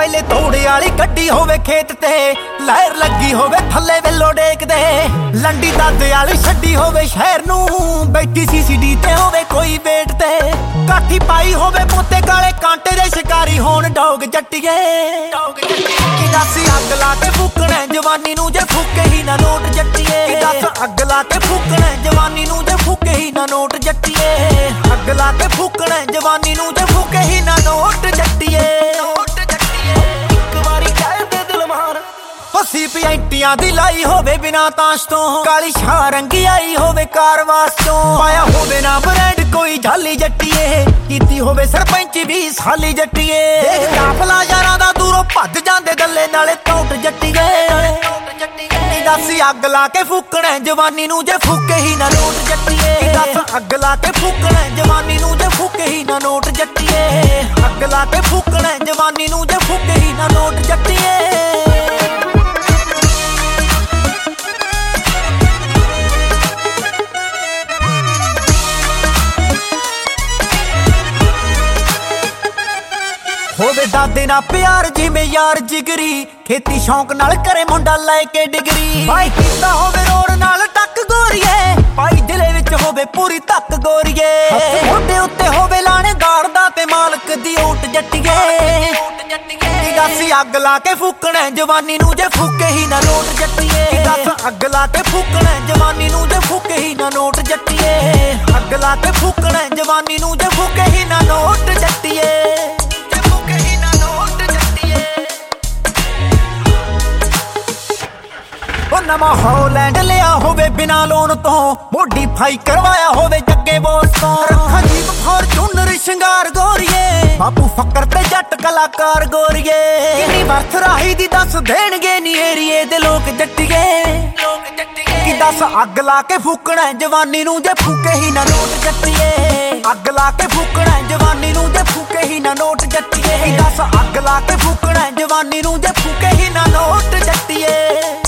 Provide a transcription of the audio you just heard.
ਪਹਿਲੇ ਤੋੜੇ ਵਾਲੀ ਗੱਡੀ ਹੋਵੇ ਖੇਤ ਤੇ ਲਹਿਰ ਲੱਗੀ ਹੋਵੇ ਥੱਲੇ ਵੇਲੋ ਡੇਕਦੇ ਲੰਡੀ ਦਾਦੇ ਵਾਲੀ ਛੱਡੀ ਹੋਵੇ ਸ਼ਹਿਰ ਨੂੰ ਬੈਠੀ ਸੀਸੀਡੀ ਤੇ ਹੋਵੇ ਕੋਈ ਵੇਟ ਤੇ ਕਾਠੀ ਪਾਈ ਹੋਵੇ ਪੋਤੇ ਕਾਲੇ ਕਾਂਟੇ ਦੇ ਸ਼ਿਕਾਰੀ ਹੋਣ ਡੌਗ ਜੱਟੀਏ ਕਿ ਦੱਸ ਅੱਗ ਲਾ ਕੇ ਫੂਕਣਾ ਜਵਾਨੀ ਨੂੰ ਜੇ ਫੂਕੇ ਹੀ ਨਾ ਨੋਟ ਜੱਟੀਏ ਕਿ ਦੱਸ ਅੱਗ ਲਾ ਕੇ ਫੂਕਣਾ ਜਵਾਨੀ ਨੂੰ ਜੇ ਫੂਕੇ ਹੀ ਨਾ ਨੋਟ ਜੱਟੀਏ ਅੱਗ ਲਾ ਕੇ ਫੂਕਣਾ ਜਵਾਨੀ ਨੂੰ ਜੇ ਫੂਕੇ ਹੀ ਨਾ ਨੋਟ ਜੱਟੀਏ ਇੱਕ ਵਾਰੀ ਕਹਿ ਦੇ ਦਿਲ ਮਾਰ ਪੱਸੀ ਪੈਂਟੀਆਂ ਦੀ ਲਾਈ ਹੋਵੇ ਬਿਨਾ ਤਾਸ਼ ਤੋਂ ਕਾਲੀ ਸ਼ਾਹ ਰੰਗੀ ਆਈ ਹੋਵੇ ਕਾਰਵਾਸ ਤੋਂ ਪਾਇਆ ਹੋਵੇ ਨਾ ਬ੍ਰੈਂਡ ਕੋਈ ਜਾਲੀ ਜੱਟੀਏ ਕੀਤੀ ਹੋਵੇ ਸਰਪੰਚ ਵੀ ਸਾਲੀ ਜੱਟੀਏ ਦੇਖ ਕਾਫਲਾ ਯਾਰਾਂ ਦਾ ਦੂਰੋਂ ਭੱਜ ਜਾਂਦੇ ਗੱਲੇ ਨਾਲੇ ਟੌਟ ਜੱਟੀਏ ਦੱਸ ਅੱਗ ਲਾ ਕੇ ਫੂਕਣਾ ਜਵਾਨੀ ਨੂੰ ਜੇ ਫੂਕੇ ਹੀ ਨਾ ਨੋਟ ਜੱਟੀਏ ਦੱਸ ਅੱਗ ਲਾ ਕੇ ਫੂਕਣਾ ਜਵਾਨੀ ਨੂੰ ਜੇ ਫੂਕੇ ਹੀ ਨਾ ਨੋਟ ਜੱਟੀਏ ਅੱਗ ਲਾ ਕੇ ਫੂਕਣਾ ਜਵਾਨੀ ਨੂੰ ਜੇ ਫੂਕੇ ਹੀ ਨਾ ਨੋਟ ਜੱਟੀਏ ਹੋਵੇ ਦਾਦੇ ਨਾਲ ਪਿਆਰ ਜਿਵੇਂ ਯਾਰ ਜਿਗਰੀ ਖੇਤੀ ਸ਼ੌਂਕ ਨਾਲ ਕਰੇ ਮੁੰਡਾ ਲੈ ਕੇ ਡਿਗਰੀ ਭਾਈ ਕੀਤਾ ਹੋਵੇ ਰੋੜ ਨਾਲ ਟੱਕ ਗੋਰੀਏ ਭਾਈ ਦਿਲੇ ਵਿੱਚ ਹੋਵੇ ਪੂਰੀ ਧੱਕ ਗੋਰੀਏ ਮੋਢੇ ਉੱਤੇ ਹੋਵੇ ਲਾਣੇਦਾਰ ਦਾ ਤੇ ਮਾਲਕ ਦੀ ਓਟ ਜੱਟੀਏ ਦੱਸ ਅੱਗ ਲਾ ਕੇ ਫੂਕਣਾ ਜਵਾਨੀ ਨੂੰ ਜੇ ਫੂਕੇ ਹੀ ਨਾ ਨੋਟ ਜੱਟੀਏ ਦੱਸ ਅੱਗ ਲਾ ਕੇ ਫੂਕਣਾ ਜਵਾਨੀ ਨੂੰ ਜੇ ਫੂਕੇ ਹੀ ਨਾ ਨੋਟ ਜੱਟੀਏ ਅੱਗ ਲਾ ਕੇ ਫੂਕਣਾ ਜਵਾਨੀ ਨੂੰ ਜੇ ਫੂਕੇ ਹੀ ਨਾ ਨੋਟ ਜੱਟੀਏ ਨਵਾਂ ਹੌਲੈਂਡ ਲਿਆ ਹੋਵੇ ਬਿਨਾ ਲੋਨ ਤੋਂ ਮੋਡੀਫਾਈ ਕਰਵਾਇਆ ਹੋਵੇ ਜੱਗੇ ਬੋਸ ਤੋਂ ਰੱਖਾਂ ਜੀਪ ਫੋਰਚੂਨਰ ਸ਼ਿੰਗਾਰ ਗੋਰੀਏ ਬਾਪੂ ਫੱਕਰ ਤੇ ਜੱਟ ਕਲਾਕਾਰ ਗੋਰੀਏ ਕਿੰਨੀ ਵਰਥ ਰਾਹੀ ਦੀ ਦੱਸ ਦੇਣਗੇ ਨੀ ਏਰੀਏ ਦੇ ਲੋਕ ਜੱਟੀਏ ਕਿ ਦੱਸ ਅੱਗ ਲਾ ਕੇ ਫੂਕਣਾ ਜਵਾਨੀ ਨੂੰ ਜੇ ਫੂਕੇ ਹੀ ਨਾ ਨੋਟ ਜੱਟੀਏ ਅੱਗ ਲਾ ਕੇ ਫੂਕਣਾ ਜਵਾਨੀ ਨੂੰ ਜੇ ਫੂਕੇ ਹੀ ਨਾ ਨੋਟ ਜੱਟੀਏ ਕਿ ਦੱਸ ਅੱਗ ਲਾ ਕੇ ਫੂਕਣਾ ਜਵਾਨੀ ਨੂੰ ਜੇ ਫੂਕੇ ਹੀ ਨਾ ਨੋਟ ਜੱਟੀਏ